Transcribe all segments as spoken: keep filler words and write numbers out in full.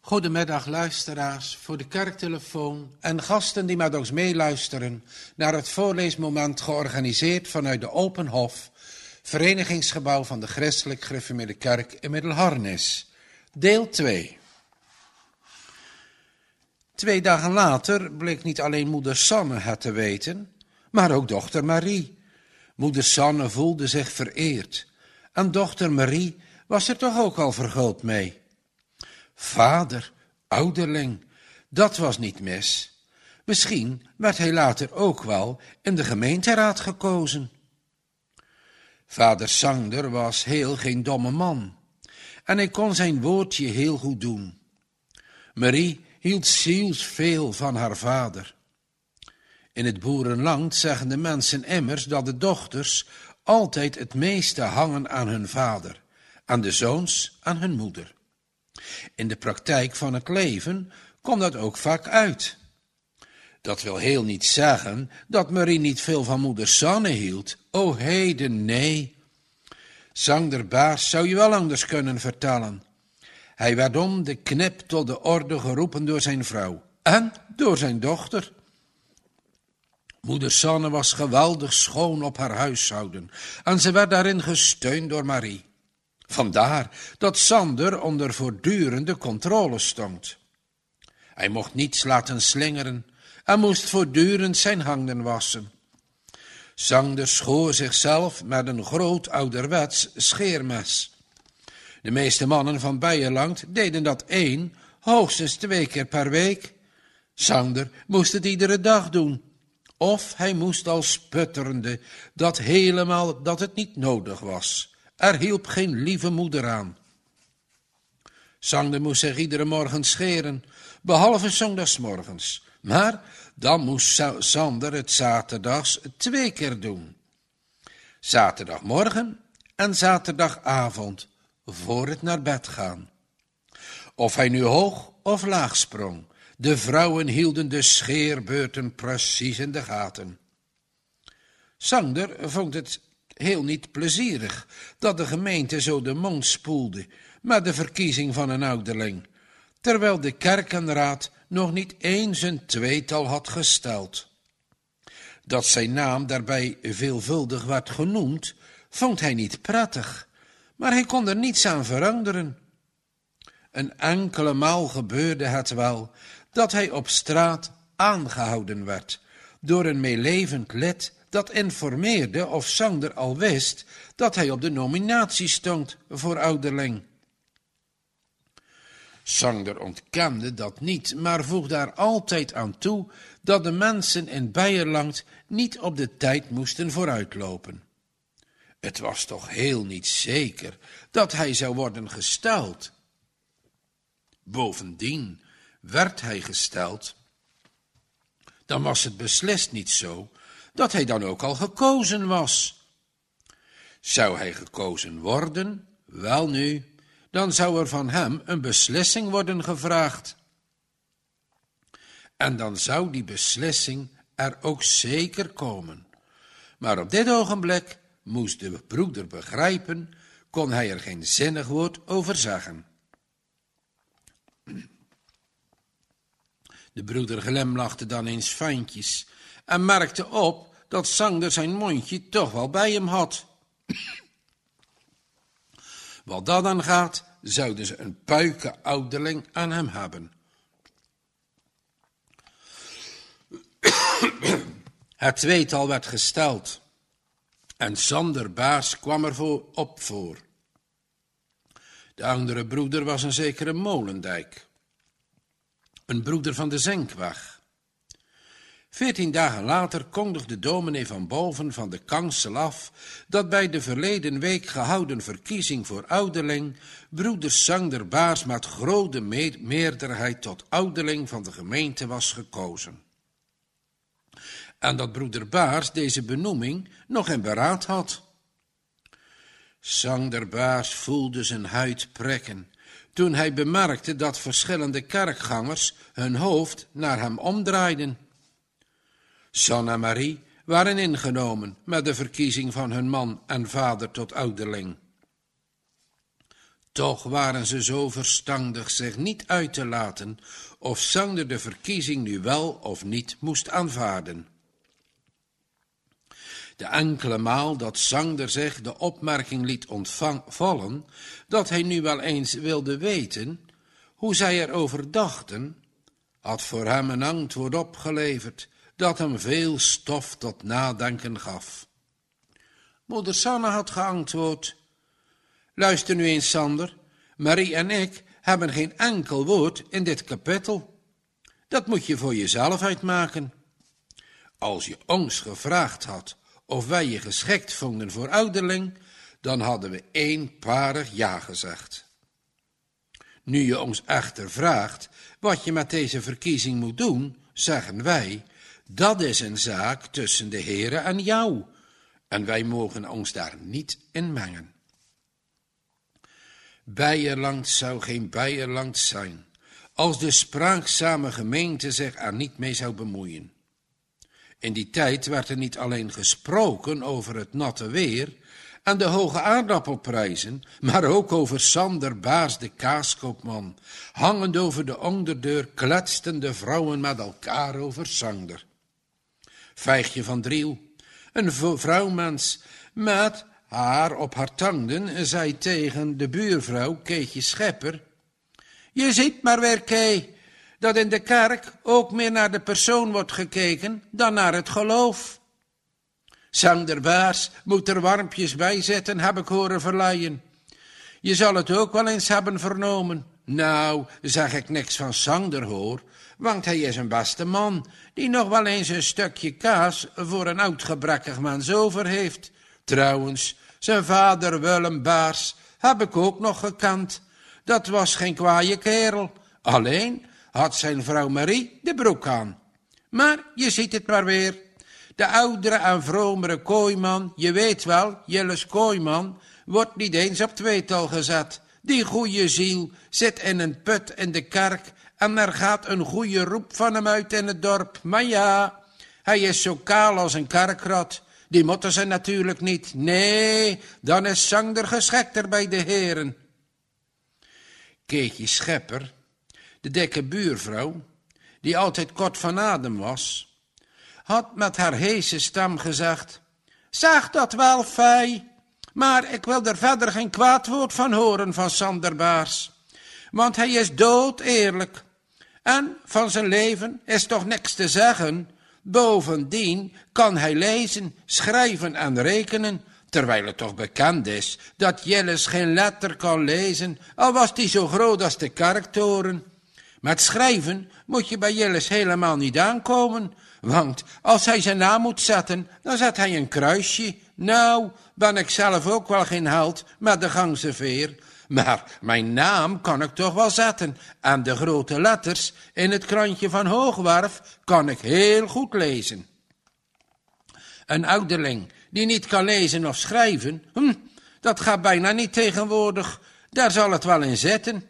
Goedemiddag luisteraars voor de kerktelefoon en gasten die met ons meeluisteren naar het voorleesmoment georganiseerd vanuit de Open Hof, verenigingsgebouw van de Christelijk Gereformeerde Kerk in Middelharnis. Deel twee. Twee dagen later bleek niet alleen moeder Sanne het te weten, maar ook dochter Marie. Moeder Sanne voelde zich vereerd en dochter Marie was er toch ook al verguld mee. Vader, ouderling, dat was niet mis. Misschien werd hij later ook wel in de gemeenteraad gekozen. Vader Sander was heel geen domme man en hij kon zijn woordje heel goed doen. Marie hield zielsveel van haar vader. In het boerenland zeggen de mensen immers dat de dochters altijd het meeste hangen aan hun vader, aan de zoons aan hun moeder. In de praktijk van het leven komt dat ook vaak uit. Dat wil heel niet zeggen dat Marie niet veel van moeder Sanne hield. O heden, nee. Sander Baars zou je wel anders kunnen vertellen. Hij werd om de knip tot de orde geroepen door zijn vrouw en door zijn dochter. Moeder Sanne was geweldig schoon op haar huishouden en ze werd daarin gesteund door Marie. Vandaar dat Sander onder voortdurende controle stond. Hij mocht niets laten slingeren en moest voortdurend zijn handen wassen. Sander schoor zichzelf met een groot ouderwets scheermes. De meeste mannen van Beierland deden dat één, hoogstens twee keer per week. Sander moest het iedere dag doen. Of hij moest al sputterende dat helemaal dat het niet nodig was. Er hielp geen lieve moeder aan. Sander moest zich iedere morgen scheren, behalve zondagsmorgens. Maar dan moest Sander het zaterdags twee keer doen. Zaterdagmorgen en zaterdagavond, voor het naar bed gaan. Of hij nu hoog of laag sprong, de vrouwen hielden de scheerbeurten precies in de gaten. Sander vond het heel niet plezierig dat de gemeente zo de mond spoelde met de verkiezing van een ouderling, terwijl de kerkenraad nog niet eens een tweetal had gesteld. Dat zijn naam daarbij veelvuldig werd genoemd, vond hij niet prettig, maar hij kon er niets aan veranderen. Een enkele maal gebeurde het wel dat hij op straat aangehouden werd door een meelevend lid dat informeerde of Sander al wist dat hij op de nominatie stond voor ouderling. Sander ontkende dat niet, maar voegde daar altijd aan toe dat de mensen in Beierland niet op de tijd moesten vooruitlopen. Het was toch heel niet zeker dat hij zou worden gesteld. Bovendien werd hij gesteld, dan was het beslist niet zo dat hij dan ook al gekozen was. Zou hij gekozen worden? Welnu, dan zou er van hem een beslissing worden gevraagd. En dan zou die beslissing er ook zeker komen. Maar op dit ogenblik moest de broeder begrijpen, kon hij er geen zinnig woord over zeggen. De broeder glimlachte dan eens fijntjes en merkte op dat Sander zijn mondje toch wel bij hem had. Wat dat dan gaat, zouden ze een puikenouderling aan hem hebben. Het tweetal werd gesteld en Sander Baars kwam er voor op voor. De andere broeder was een zekere Molendijk, een broeder van de Zenkweg. Veertien dagen later kondigde dominee van Boven van de kansel af dat bij de verleden week gehouden verkiezing voor ouderling broeder Sander Baars met grote me- meerderheid tot ouderling van de gemeente was gekozen. En dat broeder Baars deze benoeming nog in beraad had. Sander Baars voelde zijn huid prikken toen hij bemerkte dat verschillende kerkgangers hun hoofd naar hem omdraaiden. Sanne en Marie waren ingenomen met de verkiezing van hun man en vader tot ouderling. Toch waren ze zo verstandig zich niet uit te laten of Sander de verkiezing nu wel of niet moest aanvaarden. De enkele maal dat Sander zich de opmerking liet ontvallen dat hij nu wel eens wilde weten hoe zij erover dachten, had voor hem een antwoord opgeleverd dat hem veel stof tot nadenken gaf. Moeder Sanne had geantwoord: luister nu eens, Sander, Marie en ik hebben geen enkel woord in dit kapittel. Dat moet je voor jezelf uitmaken. Als je ons gevraagd had of wij je geschikt vonden voor ouderling, dan hadden we eenparig ja gezegd. Nu je ons echter vraagt wat je met deze verkiezing moet doen, zeggen wij, dat is een zaak tussen de Heere en jou, en wij mogen ons daar niet in mengen. Beierland zou geen Beierland zijn, als de spraakzame gemeente zich er niet mee zou bemoeien. In die tijd werd er niet alleen gesproken over het natte weer en de hoge aardappelprijzen, maar ook over Sander Baars de kaaskoopman. Hangend over de onderdeur kletsten de vrouwen met elkaar over Sander. Vijgje van Driel, een vrouwmens met haar op haar tanden, zei tegen de buurvrouw Keetje Schepper: je ziet maar weer, Kee, dat in de kerk ook meer naar de persoon wordt gekeken dan naar het geloof. Sander Baars moet er warmpjes bij zetten, heb ik horen verleien. Je zal het ook wel eens hebben vernomen. Nou, zeg ik niks van Sander, hoor, want hij is een beste man, die nog wel eens een stukje kaas voor een oud gebrekkig mens over heeft. Trouwens, zijn vader Willem Baars heb ik ook nog gekend. Dat was geen kwaaie kerel, alleen had zijn vrouw Marie de broek aan. Maar je ziet het maar weer. De oudere en vromere Kooiman, je weet wel, Jilles Kooiman, wordt niet eens op tweetal gezet. Die goeie ziel zit in een put in de kerk en er gaat een goeie roep van hem uit in het dorp. Maar ja, hij is zo kaal als een kerkrat. Die moeten ze natuurlijk niet. Nee, dan is Sander geschikter bij de heren. Keetje Schepper, de dikke buurvrouw, die altijd kort van adem was, had met haar heese stem gezegd: zeg dat wel, fei, maar ik wil er verder geen kwaad woord van horen van Sander Baars, want hij is dood eerlijk en van zijn leven is toch niks te zeggen. Bovendien kan hij lezen, schrijven en rekenen, terwijl het toch bekend is dat Jilles geen letter kan lezen, al was die zo groot als de kerktoren. Met schrijven moet je bij Jilles helemaal niet aankomen, want als hij zijn naam moet zetten, dan zet hij een kruisje. Nou, ben ik zelf ook wel geen held met de gangse veer, maar mijn naam kan ik toch wel zetten, en de grote letters in het krantje van Hoogwerf kan ik heel goed lezen. Een ouderling die niet kan lezen of schrijven, hm, dat gaat bijna niet tegenwoordig, daar zal het wel in zitten.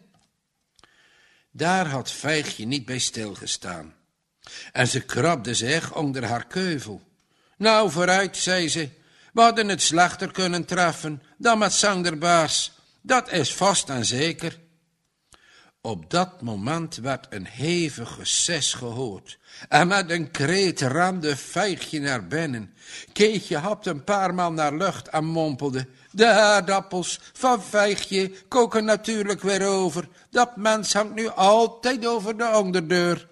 Daar had Vijgje niet bij stilgestaan. En ze krabde zich onder haar keuvel. Nou, vooruit, zei ze, we hadden het slechter kunnen treffen dan met Sander Baars. Dat is vast en zeker. Op dat moment werd een hevig geses gehoord. En met een kreet rende Vijgje naar binnen. Keetje hapte een paar maal naar lucht en mompelde: de aardappels van Vijgje koken natuurlijk weer over. Dat mens hangt nu altijd over de onderdeur.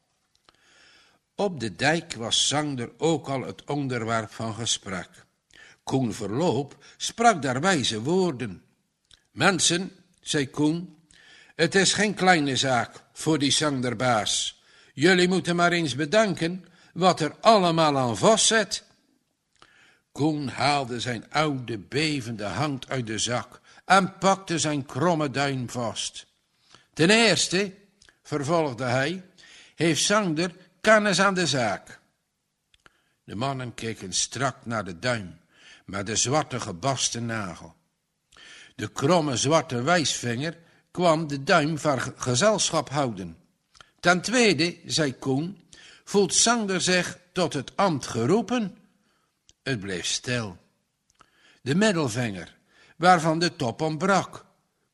Op de dijk was Sander ook al het onderwerp van gesprek. Koen Verloop sprak daar wijze woorden. Mensen, zei Koen, het is geen kleine zaak voor die Sander Baars. Jullie moeten maar eens bedenken wat er allemaal aan vast zit. Koen haalde zijn oude bevende hand uit de zak en pakte zijn kromme duim vast. Ten eerste, vervolgde hij, heeft Sander kennis aan de zaak. De mannen keken strak naar de duim met de zwarte gebaste nagel. De kromme zwarte wijsvinger kwam de duim van gezelschap houden. Ten tweede, zei Koen, voelt Sander zich tot het ambt geroepen? Het bleef stil. De middelvinger, waarvan de top ontbrak,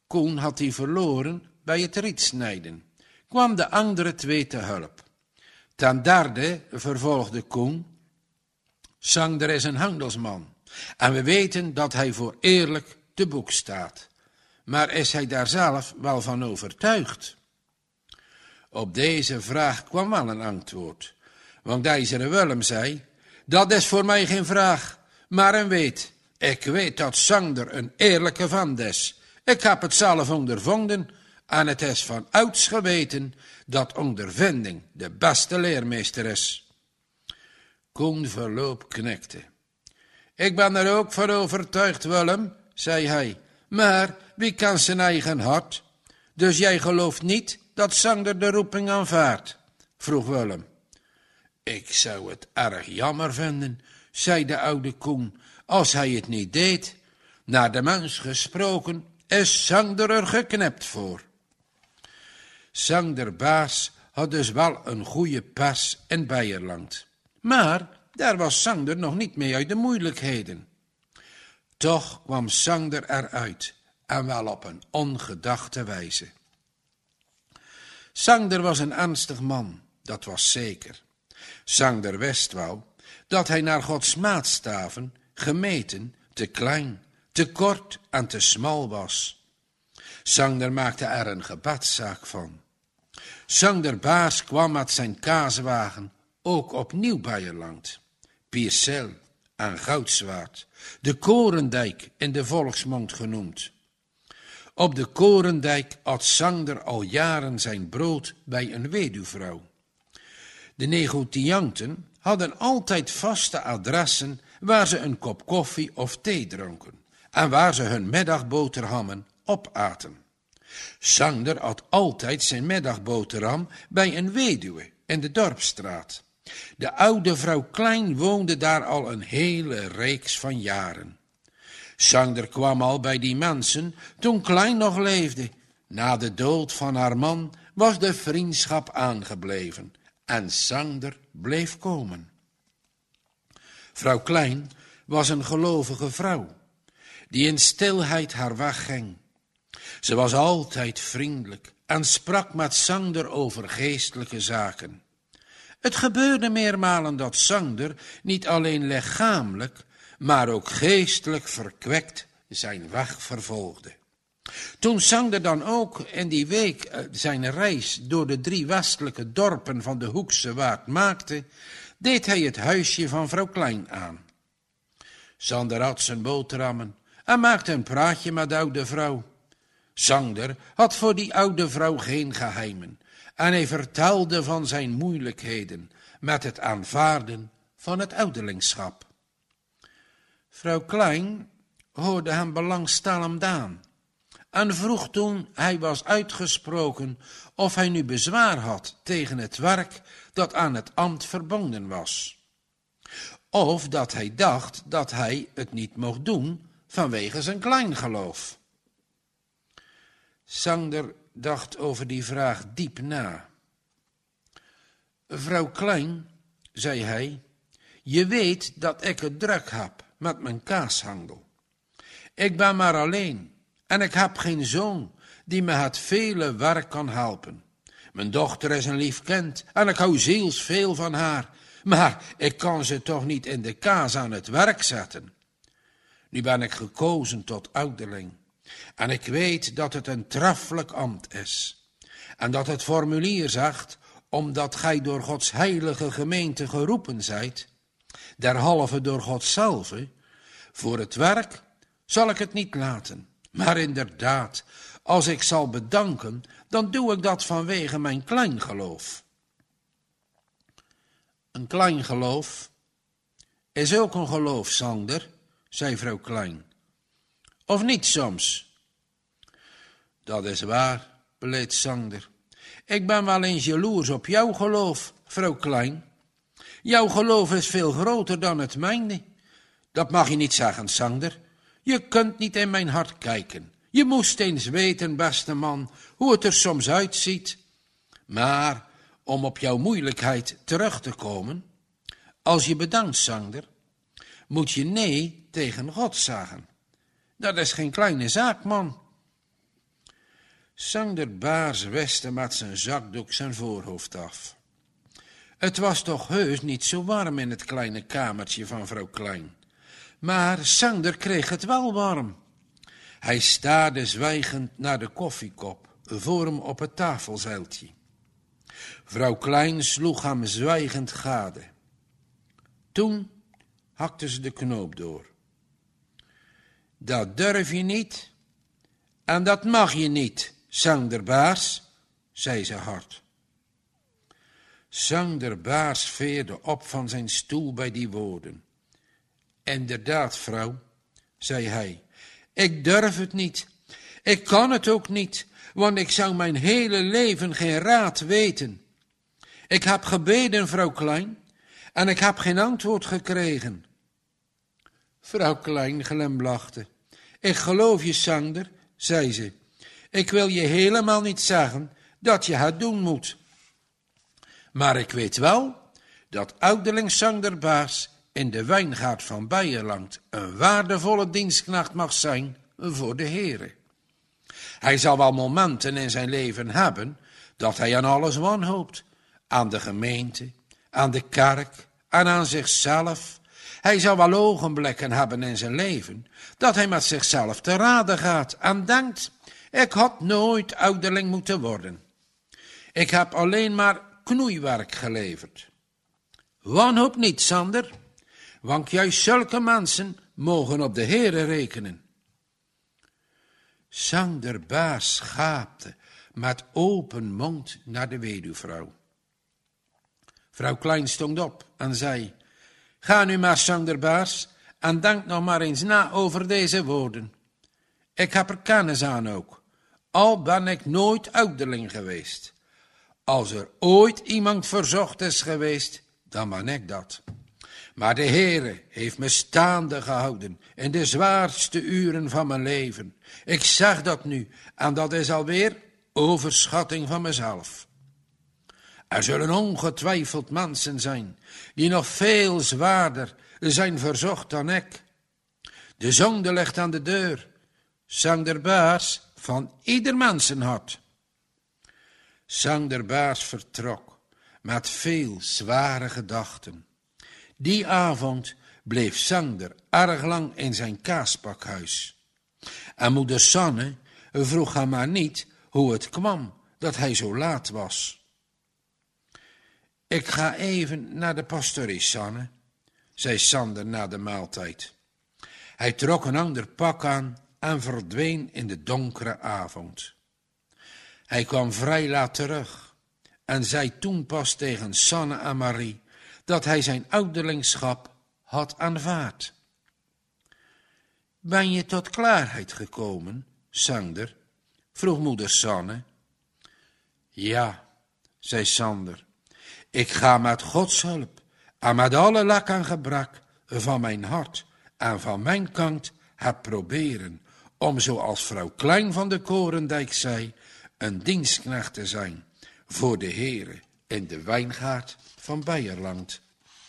Koen had die verloren bij het rietsnijden. Kwam de andere twee te hulp. Ten derde, vervolgde Koen, Sander is een handelsman. En we weten dat hij voor eerlijk te boek staat. Maar is hij daar zelf wel van overtuigd? Op deze vraag kwam wel een antwoord. Want ijzere Willem zei, dat is voor mij geen vraag, maar een weet. Ik weet dat Sander een eerlijke vent is. Ik heb het zelf ondervonden en het is van ouds geweten dat ondervinding de beste leermeester is. Koen Verloop knikte. Ik ben er ook van overtuigd, Willem, zei hij, maar wie kan zijn eigen hart? Dus jij gelooft niet dat Sander de roeping aanvaardt? Vroeg Willem. Ik zou het erg jammer vinden, zei de oude Koen, als hij het niet deed. Naar de mens gesproken is Sander er geknipt voor. Sander Baas had dus wel een goede pers in Beierland. Maar daar was Sander nog niet mee uit de moeilijkheden. Toch kwam Sander eruit, en wel op een ongedachte wijze. Sander was een ernstig man, dat was zeker. Sander wist wel dat hij naar Gods maatstaven gemeten te klein, te kort en te smal was. Sander maakte er een gebadszaak van. Sander Baas kwam met zijn kaaswagen ook opnieuw Beierland. Piersel en Goudzwaard, de Korendijk in de volksmond genoemd. Op de Korendijk at Sander al jaren zijn brood bij een weduwvrouw. De negotianten hadden altijd vaste adressen waar ze een kop koffie of thee dronken en waar ze hun middagboterhammen opaten. Sander at altijd zijn middagboterham bij een weduwe in de Dorpsstraat. De oude vrouw Klein woonde daar al een hele reeks van jaren. Sander kwam al bij die mensen toen Klein nog leefde. Na de dood van haar man was de vriendschap aangebleven en Sander bleef komen. Vrouw Klein was een gelovige vrouw, die in stilheid haar weg ging. Ze was altijd vriendelijk en sprak met Sander over geestelijke zaken. Het gebeurde meermalen dat Sander niet alleen lichamelijk, maar ook geestelijk verkwekt zijn weg vervolgde. Toen Sander dan ook in die week zijn reis door de drie westelijke dorpen van de Hoekse Waard maakte, deed hij het huisje van vrouw Klein aan. Sander had zijn boterhammen en maakte een praatje met de oude vrouw. Sander had voor die oude vrouw geen geheimen en hij vertelde van zijn moeilijkheden met het aanvaarden van het ouderlingschap. Vrouw Klein hoorde hem belangstellend aan en vroeg toen hij was uitgesproken of hij nu bezwaar had tegen het werk dat aan het ambt verbonden was. Of dat hij dacht dat hij het niet mocht doen vanwege zijn kleingeloof. Sander dacht over die vraag diep na. Vrouw Klein, zei hij, je weet dat ik het druk heb met mijn kaashandel. Ik ben maar alleen en ik heb geen zoon die me het vele werk kan helpen. Mijn dochter is een lief kind en ik hou zielsveel van haar, maar ik kan ze toch niet in de kaas aan het werk zetten. Nu ben ik gekozen tot ouderling en ik weet dat het een treffelijk ambt is en dat het formulier zegt, omdat gij door Gods heilige gemeente geroepen zijt, derhalve door God zelf, voor het werk zal ik het niet laten. Maar inderdaad, als ik zal bedanken, dan doe ik dat vanwege mijn kleingeloof. Een kleingeloof is ook een geloof, Sander, zei vrouw Klein. Of niet soms? Dat is waar, beleed Sander. Ik ben wel eens jaloers op jouw geloof, vrouw Klein. Jouw geloof is veel groter dan het mijne. Dat mag je niet zeggen, Sander. Je kunt niet in mijn hart kijken. Je moest eens weten, beste man, hoe het er soms uitziet. Maar om op jouw moeilijkheid terug te komen, als je bedankt, Sander, moet je nee tegen God zeggen. Dat is geen kleine zaak, man. Sander Baars weste met zijn zakdoek zijn voorhoofd af. Het was toch heus niet zo warm in het kleine kamertje van vrouw Klein. Maar Sander kreeg het wel warm. Hij staarde zwijgend naar de koffiekop voor hem op het tafelzeiltje. Vrouw Klein sloeg hem zwijgend gade. Toen hakte ze de knoop door. Dat durf je niet en dat mag je niet, Sander Baars, zei ze hard. Sander Baars veerde op van zijn stoel bij die woorden. Inderdaad, vrouw, zei hij, ik durf het niet. Ik kan het ook niet, want ik zou mijn hele leven geen raad weten. Ik heb gebeden, vrouw Klein, en ik heb geen antwoord gekregen. Vrouw Klein glimlachte. Ik geloof je, Sander, zei ze. Ik wil je helemaal niet zeggen dat je het doen moet. Maar ik weet wel dat ouderling Sander Baars in de wijngaard van Beierland een waardevolle dienstknecht mag zijn voor de Heere. Hij zal wel momenten in zijn leven hebben dat hij aan alles wanhoopt. Aan de gemeente, aan de kerk en aan zichzelf. Hij zal wel ogenblikken hebben in zijn leven dat hij met zichzelf te raden gaat en denkt, ik had nooit ouderling moeten worden. Ik heb alleen maar knoeiwerk geleverd. Wanhoop niet, Sander, want juist zulke mensen mogen op de Heere rekenen. Sander Baars schaapte met open mond naar de weduwvrouw. Vrouw Klein stond op en zei, ga nu maar, Sander Baars, en denk nog maar eens na over deze woorden. Ik heb er kennis aan ook, al ben ik nooit ouderling geweest. Als er ooit iemand verzocht is geweest, dan ben ik dat. Maar de Heere heeft me staande gehouden in de zwaarste uren van mijn leven. Ik zeg dat nu, en dat is alweer overschatting van mezelf. Er zullen ongetwijfeld mensen zijn die nog veel zwaarder zijn verzocht dan ik. De zonde ligt aan de deur, Sander Baars van ieder mensenhart. Sander Baars vertrok met veel zware gedachten. Die avond bleef Sander erg lang in zijn kaaspakhuis. En moeder Sanne vroeg hem maar niet hoe het kwam dat hij zo laat was. Ik ga even naar de pastorie, Sanne, zei Sander na de maaltijd. Hij trok een ander pak aan en verdween in de donkere avond. Hij kwam vrij laat terug en zei toen pas tegen Sanne en Marie dat hij zijn ouderlingschap had aanvaard. Ben je tot klaarheid gekomen, Sander? Vroeg moeder Sanne. Ja, zei Sander, ik ga met Gods hulp en met alle lak en gebrak van mijn hart en van mijn kant het proberen om, zoals vrouw Klein van de Korendijk zei, een dienstknecht te zijn voor de Heere in de wijngaard van Beierland.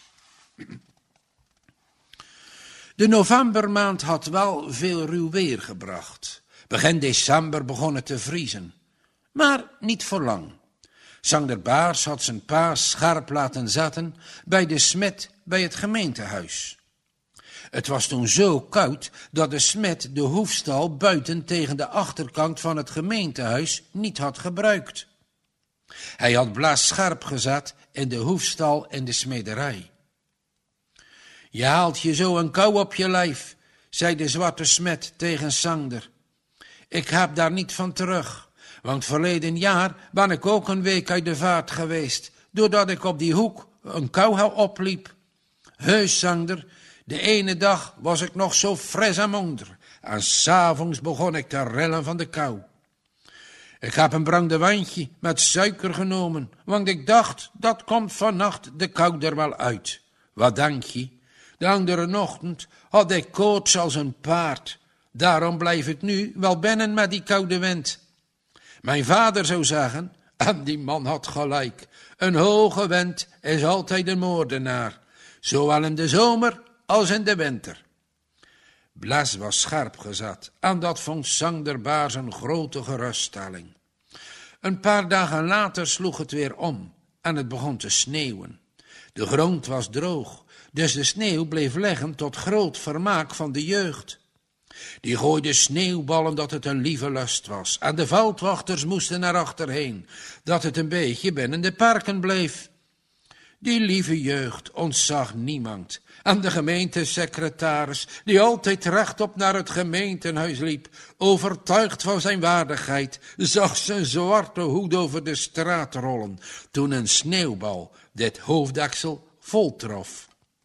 De novembermaand had wel veel ruw weer gebracht. Begin december begon het te vriezen, maar niet voor lang. Sander Baars had zijn pa scherp laten zetten bij de smid bij het gemeentehuis. Het was toen zo koud dat de smid de hoefstal buiten tegen de achterkant van het gemeentehuis niet had gebruikt. Hij had blaas scherp gezet in de hoefstal en de smederij. Je haalt je zo een kou op je lijf, zei de zwarte smid tegen Sander. Ik heb daar niet van terug, want verleden jaar ben ik ook een week uit de vaart geweest, doordat ik op die hoek een kou opliep. Heus, Sander, de ene dag was ik nog zo fris en monder, en 's avonds begon ik te rillen van de kou. Ik heb een brandewijntje met suiker genomen, want ik dacht, dat komt vannacht de kou er wel uit. Wat denk je? De andere ochtend had ik koorts als een paard. Daarom blijf ik nu wel binnen met die koude wind. Mijn vader zou zeggen, en die man had gelijk, een hoge wind is altijd een moordenaar, zowel in de zomer als in de winter. Bles was scherp gezet en dat vond Sander Baars een grote geruststelling. Een paar dagen later sloeg het weer om en het begon te sneeuwen. De grond was droog, dus de sneeuw bleef leggen tot groot vermaak van de jeugd. Die gooiden sneeuwballen dat het een lieve lust was, en de veldwachters moesten naar achterheen, dat het een beetje binnen de parken bleef. Die lieve jeugd ontzag niemand, en de gemeentesecretaris, die altijd rechtop naar het gemeentehuis liep, overtuigd van zijn waardigheid, zag zijn zwarte hoed over de straat rollen, toen een sneeuwbal dit hoofddeksel voltrof.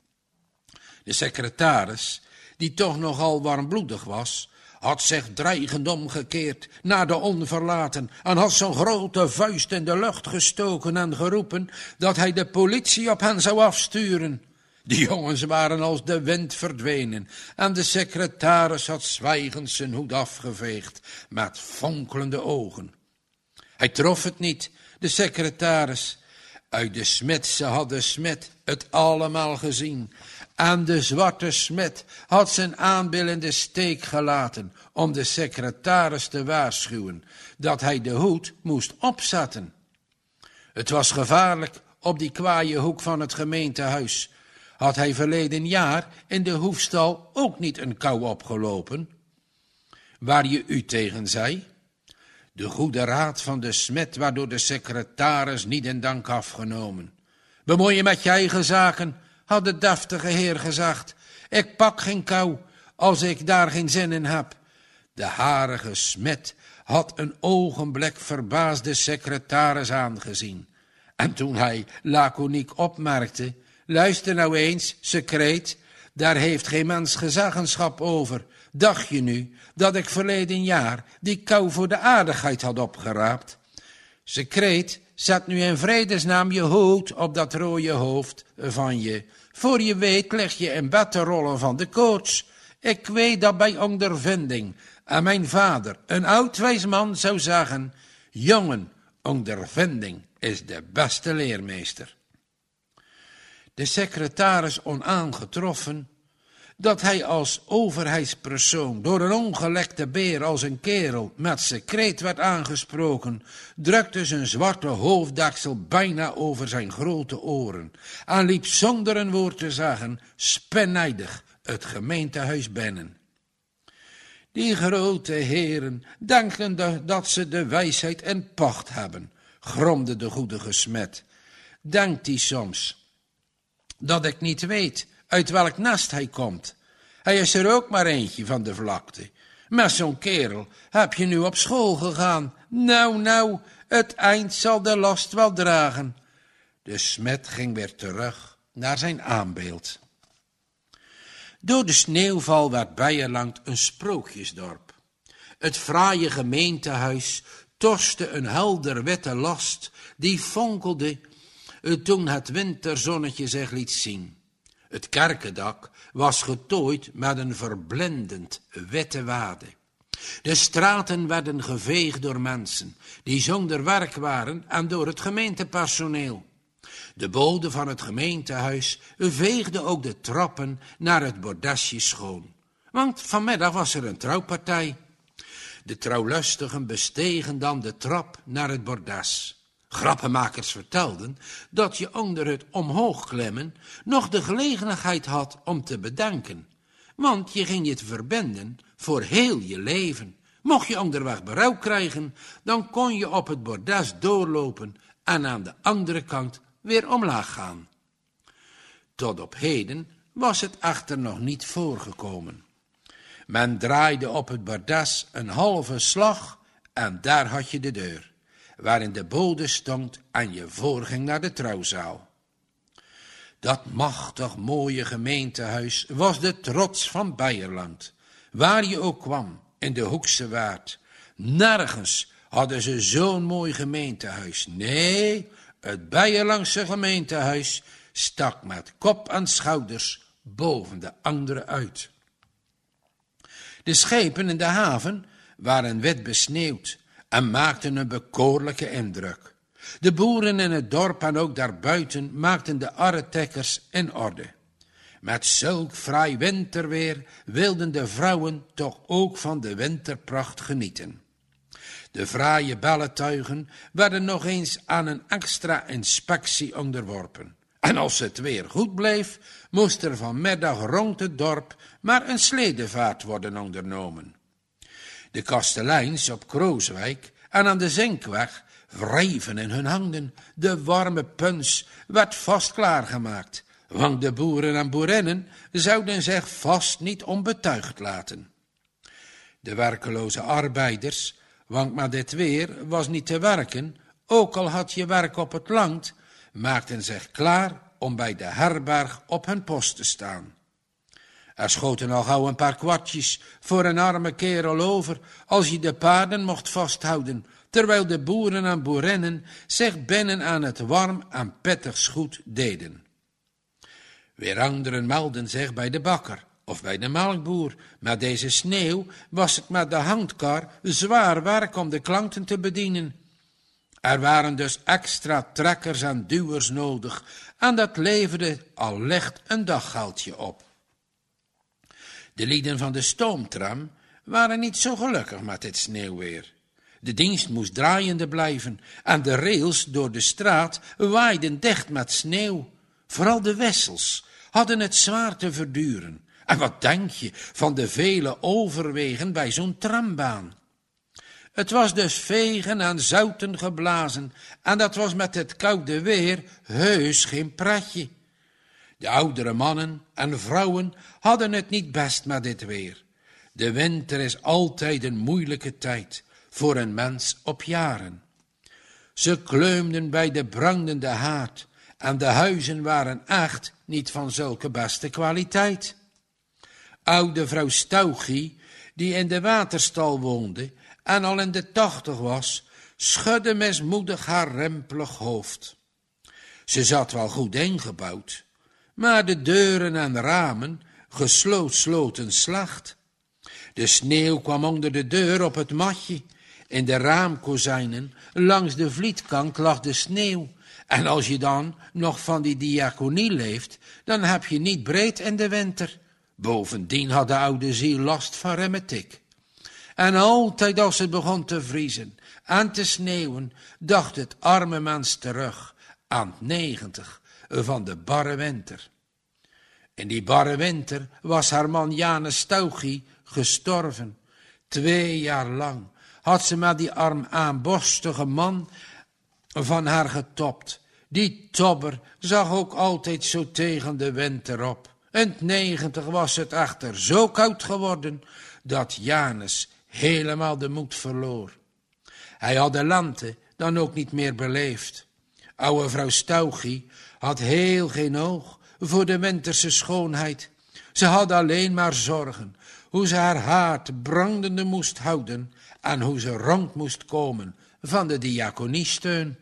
De secretaris, die toch nogal warmbloedig was, had zich dreigend omgekeerd naar de onverlaten en had zijn grote vuist in de lucht gestoken en geroepen dat hij de politie op hen zou afsturen. De jongens waren als de wind verdwenen en de secretaris had zwijgend zijn hoed afgeveegd met fonkelende ogen. Hij trof het niet, de secretaris. Uit de smidse had de smid het allemaal gezien. En de zwarte smid had zijn aanbil in de steek gelaten om de secretaris te waarschuwen dat hij de hoed moest opzetten. Het was gevaarlijk op die kwaaie hoek van het gemeentehuis. Had hij verleden jaar in de hoefstal ook niet een kou opgelopen? Waar je u tegen zei? De goede raad van de smid waardoor de secretaris niet in dank afgenomen. Bemoei je met je eigen zaken, had de deftige heer gezegd. Ik pak geen kou, als ik daar geen zin in heb. De harige smid had een ogenblik verbaasd de secretaris aangezien. En toen hij laconiek opmerkte, luister nou eens, secreet, daar heeft geen mens gezaggenschap over. Dacht je nu dat ik verleden jaar die kou voor de aardigheid had opgeraapt? Secreet, zet nu in vredesnaam je hoed op dat rode hoofd van je. Voor je weet lig je in bed te rollen van de koorts. Ik weet dat bij ondervinding. En mijn vader, een oud wijs man, zou zeggen, jongen, ondervinding is de beste leermeester. De secretaris onaangetroffen, dat hij als overheidspersoon door een ongelekte beer als een kerel met secreet werd aangesproken, drukte zijn zwarte hoofddeksel bijna over zijn grote oren en liep zonder een woord te zeggen spennijdig het gemeentehuis binnen. Die grote heren denken dat ze de wijsheid in pacht hebben, gromde de goedige smid. Denkt hij soms dat ik niet weet uit welk nest hij komt? Hij is er ook maar eentje van de vlakte. Met zo'n kerel heb je nu op school gegaan. Nou, nou, het eind zal de last wel dragen. De smid ging weer terug naar zijn aanbeeld. Door de sneeuwval werd Beierland een sprookjesdorp. Het fraaie gemeentehuis torste een helder witte last die fonkelde toen het winterzonnetje zich liet zien. Het kerkendak was getooid met een verblindend witte wade. De straten werden geveegd door mensen die zonder werk waren en door het gemeentepersoneel. De bode van het gemeentehuis veegde ook de trappen naar het bordesje schoon. Want vanmiddag was er een trouwpartij. De trouwlustigen bestegen dan de trap naar het bordes. Grappenmakers vertelden dat je onder het omhoog klimmen nog de gelegenheid had om te bedenken. Want je ging je te verbinden voor heel je leven. Mocht je onderweg berouw krijgen, dan kon je op het bordes doorlopen en aan de andere kant weer omlaag gaan. Tot op heden was het echter nog niet voorgekomen. Men draaide op het bordes een halve slag en daar had je de deur, waarin de bode stond en je voorging naar de trouwzaal. Dat machtig mooie gemeentehuis was de trots van Beierland, waar je ook kwam, in de Hoekse Waard. Nergens hadden ze zo'n mooi gemeentehuis. Nee, het Beierlandse gemeentehuis stak met kop en schouders boven de andere uit. De schepen in de haven waren wit besneeuwd en maakten een bekoorlijke indruk. De boeren in het dorp en ook daarbuiten maakten de arretekkers in orde. Met zulk fraai winterweer wilden de vrouwen toch ook van de winterpracht genieten. De fraaie belletuigen werden nog eens aan een extra inspectie onderworpen. En als het weer goed bleef, moest er vanmiddag rond het dorp maar een sledevaart worden ondernomen. De kasteleins op Krooswijk en aan de Zinkweg wreven in hun handen. De warme puns werd vast klaargemaakt, want de boeren en boerinnen zouden zich vast niet onbetuigd laten. De werkeloze arbeiders, want met dit weer was niet te werken, ook al had je werk op het land, maakten zich klaar om bij de herberg op hun post te staan. Er schoten al gauw een paar kwartjes voor een arme kerel over, als je de paarden mocht vasthouden, terwijl de boeren en boerinnen zich binnen aan het warm en pittig goed deden. Weer anderen meldden zich bij de bakker of bij de melkboer. Met deze sneeuw was het met de handkar zwaar werk om de klanten te bedienen. Er waren dus extra trekkers en duwers nodig en dat leverde al licht een daggeldje op. De lieden van de stoomtram waren niet zo gelukkig met dit sneeuwweer. De dienst moest draaiende blijven en de rails door de straat waaiden dicht met sneeuw. Vooral de wissels hadden het zwaar te verduren. En wat denk je van de vele overwegen bij zo'n trambaan? Het was dus vegen en zouten geblazen en dat was met het koude weer heus geen pretje. De oudere mannen en vrouwen hadden het niet best met dit weer. De winter is altijd een moeilijke tijd voor een mens op jaren. Ze kleumden bij de brandende haard en de huizen waren echt niet van zulke beste kwaliteit. Oude vrouw Stauchie, die in de waterstal woonde en al in de tachtig was, schudde mismoedig haar rimpelig hoofd. Ze zat wel goed ingebouwd, maar de deuren en ramen gesloot sloten slacht. De sneeuw kwam onder de deur op het matje. In de raamkozijnen langs de vlietkant lag de sneeuw. En als je dan nog van die diaconie leeft, dan heb je niet breed in de winter. Bovendien had de oude ziel last van rheumatiek. En altijd als het begon te vriezen en te sneeuwen, dacht het arme mens terug aan het negentig van de barre winter. In die barre winter was haar man Janus Stauchie gestorven. Twee jaar lang had ze met die armaanborstige man van haar getopt. Die tobber zag ook altijd zo tegen de winter op. In het negentig was het echter zo koud geworden dat Janus helemaal de moed verloor. Hij had de lente dan ook niet meer beleefd. Oude vrouw Stauchie had heel geen oog voor de winterse schoonheid. Ze had alleen maar zorgen hoe ze haar haard brandende moest houden en hoe ze rond moest komen van de diakoniesteun.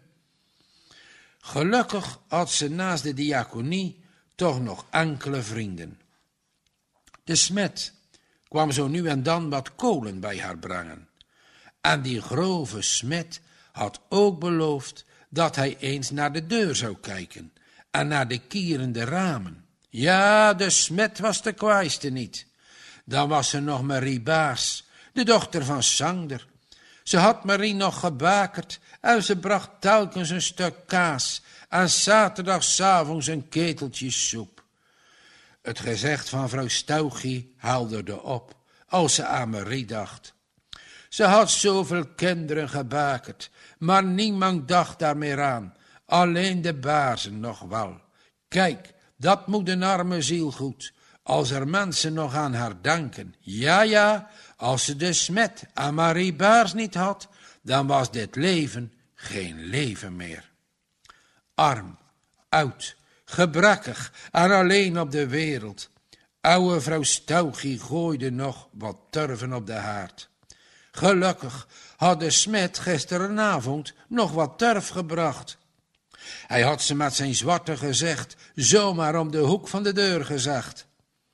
Gelukkig had ze naast de diaconie toch nog enkele vrienden. De smet kwam zo nu en dan wat kolen bij haar brengen. En die grove smet had ook beloofd dat hij eens naar de deur zou kijken en naar de kierende ramen. Ja, de smet was de kwaaiste niet. Dan was er nog Marie Baars, de dochter van Sander. Ze had Marie nog gebakerd en ze bracht telkens een stuk kaas en zaterdagsavonds een keteltje soep. Het gezegd van vrouw Stauchie helderde op als ze aan Marie dacht. Ze had zoveel kinderen gebakerd, maar niemand dacht daar meer aan, alleen de baarzen nog wel. Kijk, dat moet een arme ziel goed, als er mensen nog aan haar denken. Ja, ja, als ze de smet aan Marie Baars niet had, dan was dit leven geen leven meer. Arm, oud, gebrekkig en alleen op de wereld. Oude vrouw Stauchie gooide nog wat turven op de haard. Gelukkig had de smet gisterenavond nog wat turf gebracht. Hij had ze met zijn zwarte gezicht zomaar om de hoek van de deur gezegd.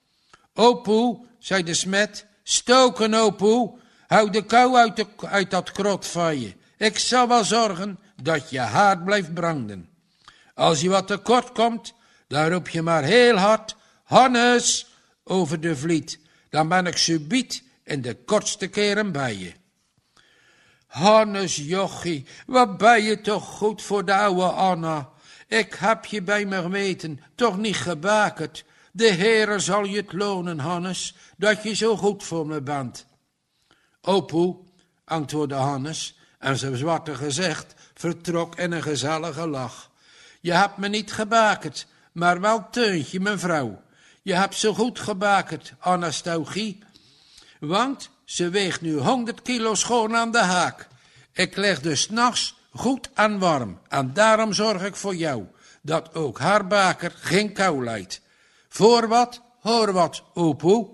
Opoe, zei de smet, stoken opoe, hou de kou uit, de, uit dat krot van je. Ik zal wel zorgen dat je haard blijft branden. Als je wat tekort komt, dan roep je maar heel hard, Hannes, over de vliet. Dan ben ik subiet in de kortste keren bij je. Hannes jochie, wat ben je toch goed voor de oude Anna. Ik heb je bij me geweten, toch niet gebakerd. De Heere zal je het lonen, Hannes, dat je zo goed voor me bent. Opoe, antwoordde Hannes, en zijn zwarte gezicht vertrok in een gezellige lach. Je hebt me niet gebakerd, maar wel Teuntje, mijn vrouw. Je hebt zo goed gebakerd, Anastalgie, want ze weegt nu honderd kilo schoon aan de haak. Ik leg dus 's nachts goed en warm, en daarom zorg ik voor jou, dat ook haar baker geen kou lijdt. Voor wat, hoor wat, opoe.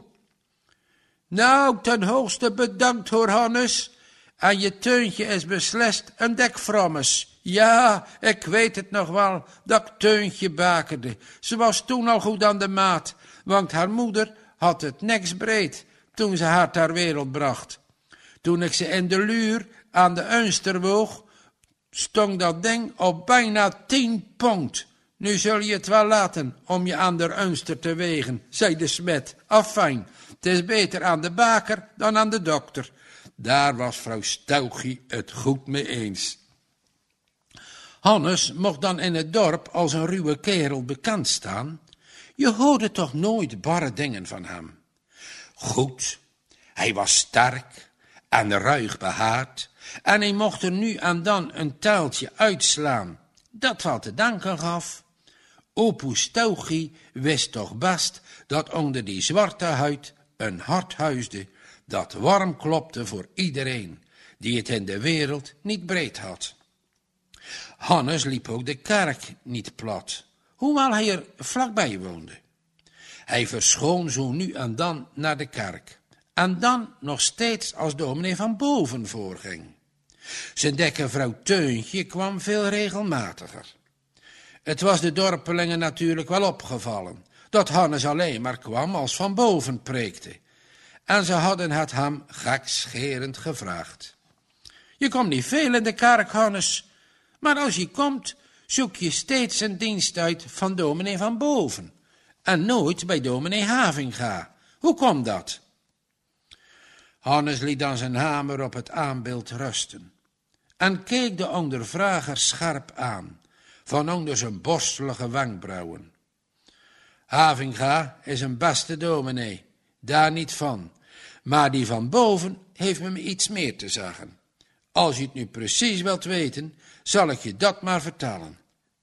Nou, ten hoogste bedankt hoor, Hannes. En je Teuntje is beslist een dekframmes. Ja, ik weet het nog wel, dat Teuntje bakerde. Ze was toen al goed aan de maat, want haar moeder had het niks breed toen ze haar ter wereld bracht. Toen ik ze in de luur aan de Unster woog, stond dat ding op bijna tien pond. Nu zul je het wel laten om je aan de Unster te wegen, zei de smet. Afijn, het is beter aan de baker dan aan de dokter. Daar was vrouw Stauchie het goed mee eens. Hannes mocht dan in het dorp als een ruwe kerel bekend staan. Je hoorde toch nooit barre dingen van hem. Goed, hij was sterk en ruig behaard, en hij mocht er nu en dan een taaltje uitslaan, dat wat te danken gaf. Opoe Stauchie wist toch best dat onder die zwarte huid een hart huisde, dat warm klopte voor iedereen, die het in de wereld niet breed had. Hannes liep ook de kerk niet plat, hoewel hij er vlakbij woonde. Hij verschoon zo nu en dan naar de kerk, en dan nog steeds als dominee van boven voorging. Zijn dikke vrouw Teuntje kwam veel regelmatiger. Het was de dorpelingen natuurlijk wel opgevallen, dat Hannes alleen maar kwam als van boven preekte, en ze hadden het hem gekscherend gevraagd. Je komt niet veel in de kerk, Hannes, maar als je komt, zoek je steeds een dienst uit van dominee van boven, en nooit bij dominee Havinga. Hoe komt dat? Hannes liet dan zijn hamer op het aanbeeld rusten, en keek de ondervrager scherp aan, van onder zijn borstelige wenkbrauwen. Havinga is een beste dominee, daar niet van, maar die van boven heeft me iets meer te zeggen. Als je het nu precies wilt weten, zal ik je dat maar vertellen.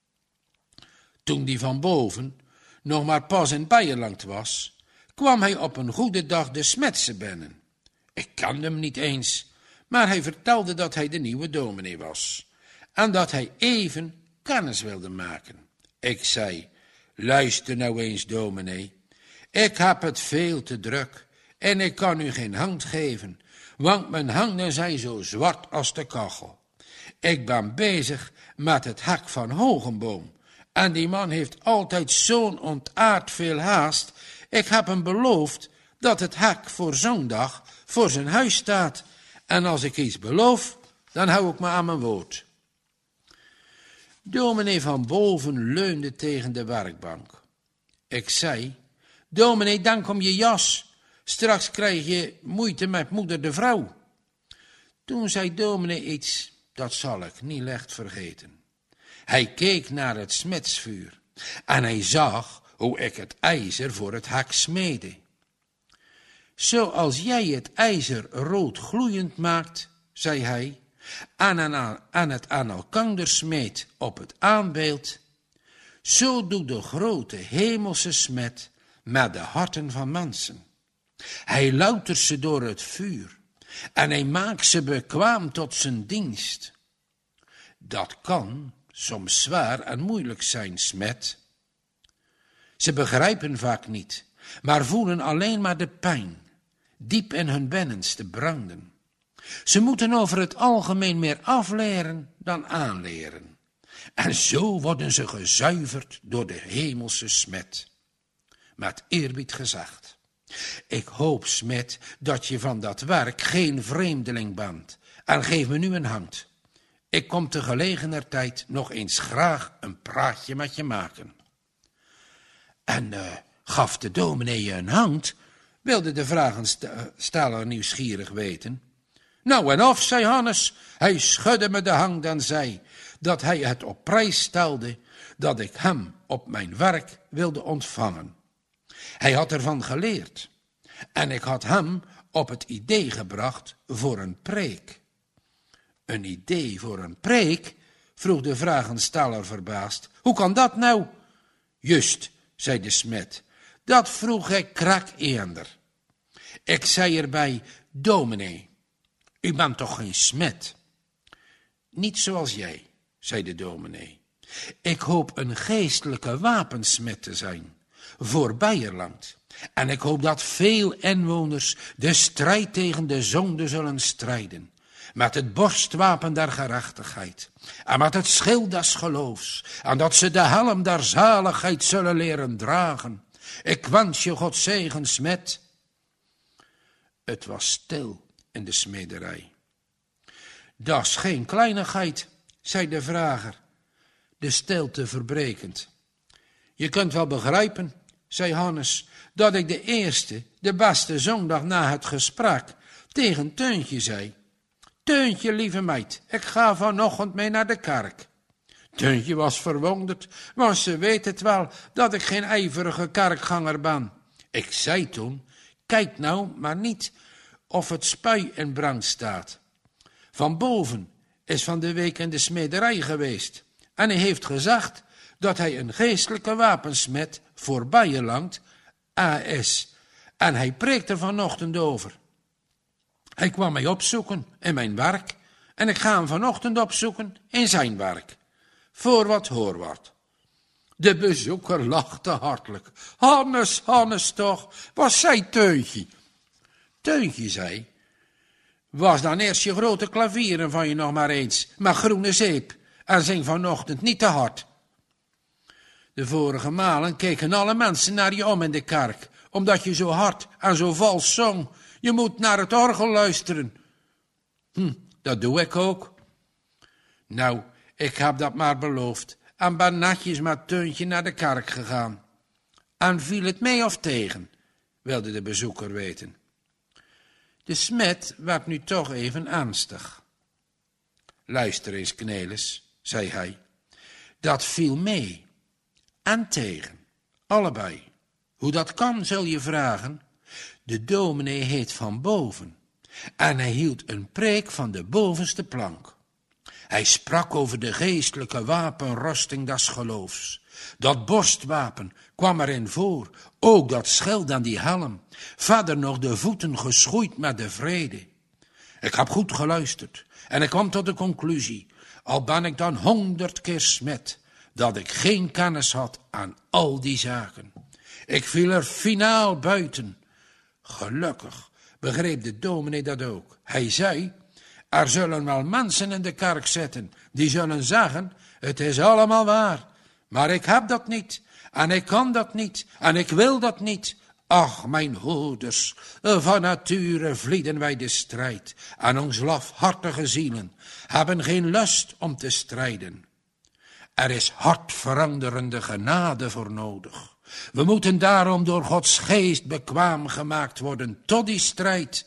Toen die van boven nog maar pas in Beierland was, kwam hij op een goede dag de Smetsen binnen. Ik kende hem niet eens, maar hij vertelde dat hij de nieuwe dominee was, en dat hij even kennis wilde maken. Ik zei, luister nou eens, dominee, ik heb het veel te druk, en ik kan u geen hand geven, want mijn handen zijn zo zwart als de kachel. Ik ben bezig met het hek van Hogenboom, en die man heeft altijd zo'n ontaard veel haast. Ik heb hem beloofd dat het hek voor zondag voor zijn huis staat, en als ik iets beloof, dan hou ik me aan mijn woord. Dominee van boven leunde tegen de werkbank. Ik zei, dominee, dank om je jas, straks krijg je moeite met moeder de vrouw. Toen zei dominee iets, dat zal ik niet licht vergeten. Hij keek naar het smedsvuur, en hij zag hoe ik het ijzer voor het hek smeedde. Zoals jij het ijzer rood gloeiend maakt, zei hij, en aan het aan elkander smeet op het aanbeeld, zo doet de grote hemelse smet met de harten van mensen. Hij loutert ze door het vuur, en hij maakt ze bekwaam tot zijn dienst. Dat kan soms zwaar en moeilijk zijn, smet. Ze begrijpen vaak niet, maar voelen alleen maar de pijn, diep in hun binnenste branden. Ze moeten over het algemeen meer afleren dan aanleren. En zo worden ze gezuiverd door de hemelse smet. Met eerbied gezegd. Ik hoop, smet, dat je van dat werk geen vreemdeling bent. En geef me nu een hand. Ik kom te gelegener tijd nog eens graag een praatje met je maken. En uh, gaf de dominee je een hand, wilde de vragensteller nieuwsgierig weten. Nou en of, zei Hannes. Hij schudde me de hand en zei dat hij het op prijs stelde dat ik hem op mijn werk wilde ontvangen. Hij had ervan geleerd en ik had hem op het idee gebracht voor een preek. Een idee voor een preek? Vroeg de vragensteller verbaasd. Hoe kan dat nou? Just, zei de smet, dat vroeg ik krak eender. Ik zei erbij, dominee, u bent toch geen smet? Niet zoals jij, zei de dominee. Ik hoop een geestelijke wapensmet te zijn, voor Beierland. En ik hoop dat veel inwoners de strijd tegen de zonde zullen strijden, met het borstwapen der gerechtigheid, en met het schild des geloofs, en dat ze de helm der zaligheid zullen leren dragen. Ik wens je God zegen, smet. Het was stil in de smederij. Dat is geen kleinigheid, zei de vrager, de stilte verbrekend. Je kunt wel begrijpen, zei Hannes, dat ik de eerste, de beste zondag na het gesprek tegen Teuntje zei: Teuntje, lieve meid, ik ga vanochtend mee naar de kerk. Teuntje was verwonderd, want ze weet het wel dat ik geen ijverige kerkganger ben. Ik zei toen: kijk nou maar niet of het spui in brand staat. Van boven is van de week in de smederij geweest en hij heeft gezegd dat hij een geestelijke wapensmet voor Beierland is. En hij preekt er vanochtend over. Hij kwam mij opzoeken in mijn werk en ik ga hem vanochtend opzoeken in zijn werk. Voor wat hoor wat. De bezoeker lachte hartelijk. Hannes, Hannes toch, wat zei Teuntje? Teuntje zei: was dan eerst je grote klavieren van je nog maar eens, maar groene zeep, en zing vanochtend niet te hard. De vorige malen keken alle mensen naar je om in de kerk, omdat je zo hard en zo vals zong. Je moet naar het orgel luisteren. Hm, dat doe ik ook. Nou, ik heb dat maar beloofd en ben netjes met Teuntje naar de kerk gegaan. En viel het mee of tegen, wilde de bezoeker weten. De smet werd nu toch even ernstig. Luister eens, Knelis, zei hij, dat viel mee en tegen, allebei. Hoe dat kan, zul je vragen. De dominee heet Van Boven en hij hield een preek van de bovenste plank. Hij sprak over de geestelijke wapenrusting des geloofs. Dat borstwapen kwam erin voor, ook dat schild en die helm. Verder nog de voeten geschoeid met de vrede. Ik heb goed geluisterd en ik kwam tot de conclusie, al ben ik dan honderd keer smet, dat ik geen kennis had aan al die zaken. Ik viel er finaal buiten. Gelukkig begreep de dominee dat ook. Hij zei: er zullen wel mensen in de kerk zitten die zullen zeggen: het is allemaal waar, maar ik heb dat niet en ik kan dat niet en ik wil dat niet. Ach, mijn hoeders, van nature vlieden wij de strijd en ons lafhartige zielen hebben geen lust om te strijden. Er is hartveranderende genade voor nodig. We moeten daarom door Gods geest bekwaam gemaakt worden tot die strijd.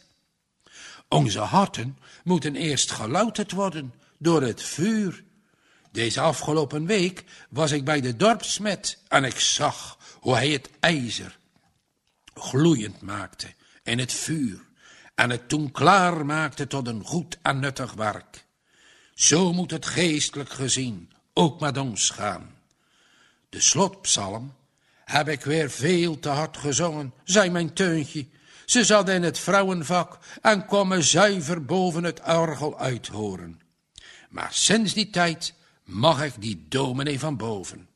Onze harten moeten eerst gelouterd worden door het vuur. Deze afgelopen week was ik bij de dorpsmet en ik zag hoe hij het ijzer gloeiend maakte in het vuur en het toen klaar maakte tot een goed en nuttig werk. Zo moet het geestelijk gezien ook met ons gaan. De slotpsalm heb ik weer veel te hard gezongen, zei mijn Teuntje. Ze zat in het vrouwenvak en kwam me zuiver boven het orgel uithoren. Maar sinds die tijd mag ik die dominee van boven.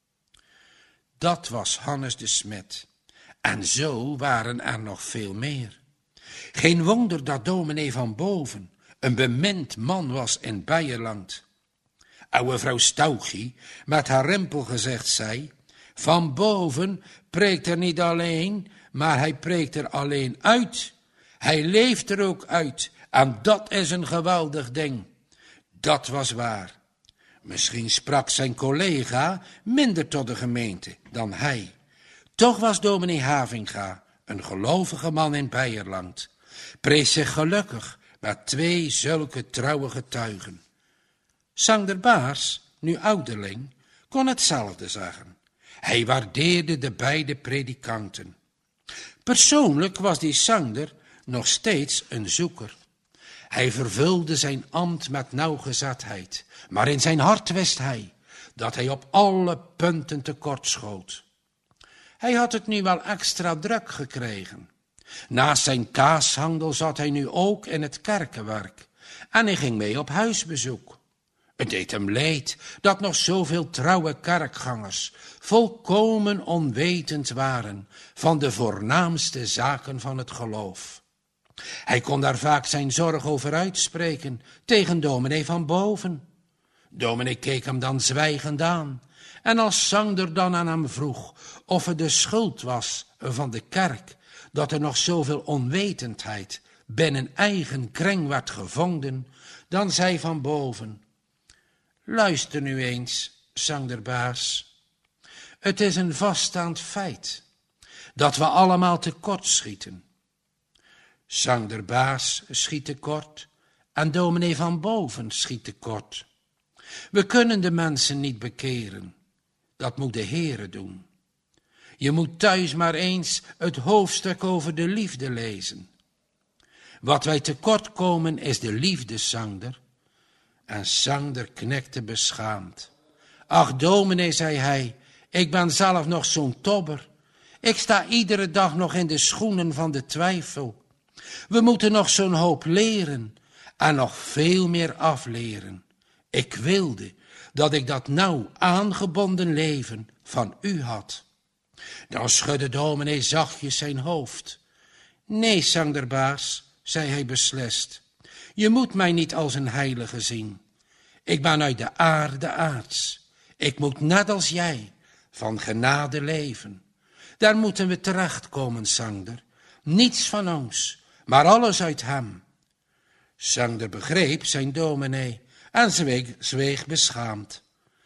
Dat was Hannes de Smet. En zo waren er nog veel meer. Geen wonder dat dominee van boven een bemind man was in Beierland. Oude vrouw Stauchie met haar rimpel gezegd zei: Van boven preekt er niet alleen, maar hij preekt er alleen uit. Hij leeft er ook uit en dat is een geweldig ding. Dat was waar. Misschien sprak zijn collega minder tot de gemeente dan hij. Toch was dominee Havinga een gelovige man in Beierland. Prees zich gelukkig met twee zulke trouwe getuigen. Sander Baars, nu ouderling, kon hetzelfde zeggen. Hij waardeerde de beide predikanten. Persoonlijk was die Sander nog steeds een zoeker. Hij vervulde zijn ambt met nauwgezetheid, maar in zijn hart wist hij dat hij op alle punten tekortschoot. Hij had het nu wel extra druk gekregen. Naast zijn kaashandel zat hij nu ook in het kerkenwerk en hij ging mee op huisbezoek. Het deed hem leed dat nog zoveel trouwe kerkgangers volkomen onwetend waren van de voornaamste zaken van het geloof. Hij kon daar vaak zijn zorg over uitspreken tegen dominee van boven. Dominee keek hem dan zwijgend aan. En als Sander dan aan hem vroeg of het de schuld was van de kerk dat er nog zoveel onwetendheid binnen eigen kring werd gevonden, dan zei van boven: luister nu eens, Sander Baars. Het is een vaststaand feit dat we allemaal tekort schieten. Sander Baars schiet tekort en dominee van boven schiet tekort. We kunnen de mensen niet bekeren. Dat moet de Heere doen. Je moet thuis maar eens het hoofdstuk over de liefde lezen. Wat wij tekort komen is de liefde, Sander. En Sander knikte beschaamd. Ach, dominee, zei hij, ik ben zelf nog zo'n tobber. Ik sta iedere dag nog in de schoenen van de twijfel. We moeten nog zo'n hoop leren en nog veel meer afleren. Ik wilde dat ik dat nauw aangebonden leven van u had. Dan schudde dominee zachtjes zijn hoofd. Nee, Sander Baars, zei hij beslist, je moet mij niet als een heilige zien. Ik ben uit de aarde aards. Ik moet net als jij van genade leven. Daar moeten we terechtkomen, Sander. Niets van ons, maar alles uit hem. Sander begreep zijn dominee en zweeg, zweeg beschaamd.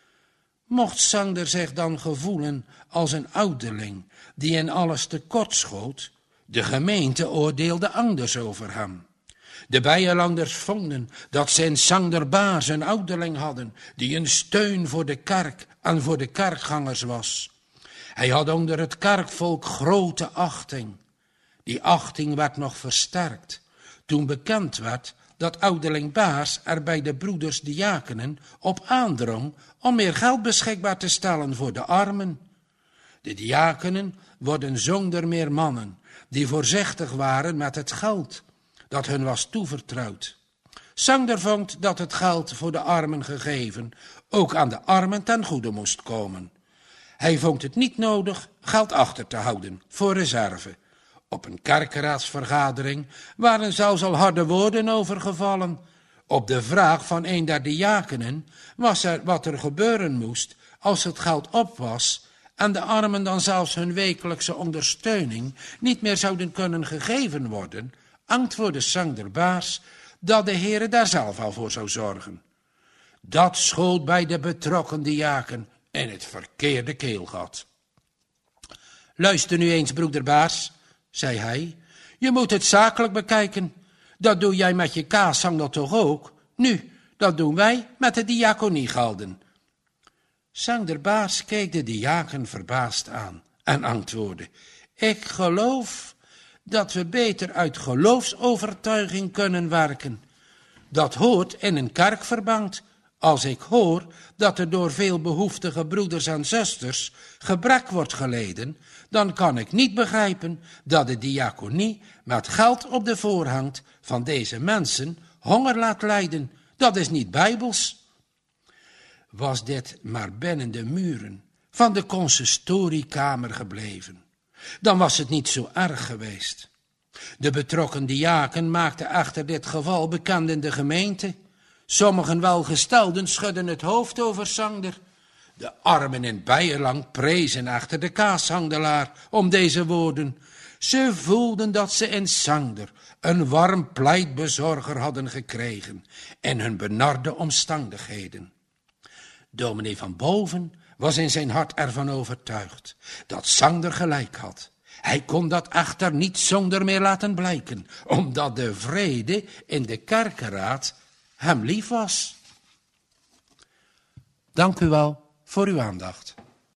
Mocht Sander zich dan gevoelen als een ouderling die in alles tekortschoot, de gemeente oordeelde anders over hem. De Beierlanders vonden dat ze in Sander Baars een ouderling hadden die een steun voor de kerk en voor de kerkgangers was. Hij had onder het kerkvolk grote achting. Die achting werd nog versterkt toen bekend werd dat ouderling Baars er bij de broeders diakenen op aandrong om meer geld beschikbaar te stellen voor de armen. De diakenen worden zonder meer mannen die voorzichtig waren met het geld dat hun was toevertrouwd. Sander vond dat het geld voor de armen gegeven ook aan de armen ten goede moest komen. Hij vond het niet nodig geld achter te houden voor reserve. Op een kerkenraadsvergadering waren zelfs al harde woorden over gevallen. Op de vraag van een der diakenen was er wat er gebeuren moest als het geld op was en de armen dan zelfs hun wekelijkse ondersteuning niet meer zouden kunnen gegeven worden, antwoordde Sander Baars dat de Heere daar zelf al voor zou zorgen. Dat schoot bij de betrokken diaken in het verkeerde keelgat. Luister nu eens, broeder Baars, zei hij, je moet het zakelijk bekijken. Dat doe jij met je kaashandel toch ook? Nu, dat doen wij met de diakoniegelden. Sander Baars keek de diaken verbaasd aan en antwoordde: ik geloof dat we beter uit geloofsovertuiging kunnen werken. Dat hoort in een kerkverband. Als ik hoor dat er door veel behoeftige broeders en zusters gebrek wordt geleden, dan kan ik niet begrijpen dat de diaconie met geld op de voorhand van deze mensen honger laat lijden. Dat is niet bijbels. Was dit maar binnen de muren van de consistoriekamer gebleven, dan was het niet zo erg geweest. De betrokken diaken maakten echter dit geval bekend in de gemeente. Sommigen welgestelden schudden het hoofd over Sander. De armen in Beierland prezen achter de kaashandelaar om deze woorden. Ze voelden dat ze in Sander een warm pleitbezorger hadden gekregen in hun benarde omstandigheden. Dominee van Boven was in zijn hart ervan overtuigd dat Sander gelijk had Hij kon dat echter niet zonder meer laten blijken, omdat de vrede in de kerkeraad hem lief was. Dank u wel voor uw aandacht.